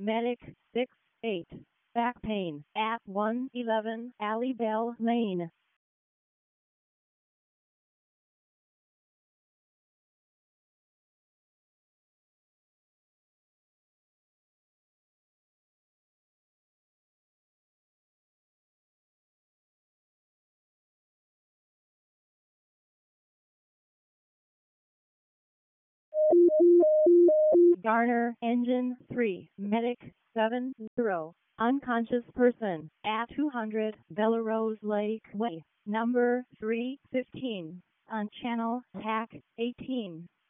Medic 6-8. Back pain at 111 Alley Bell Lane. Garner Engine 3, Medic 70, unconscious person at 200 Bellerose Lake Way, number 315, on channel TAC 18.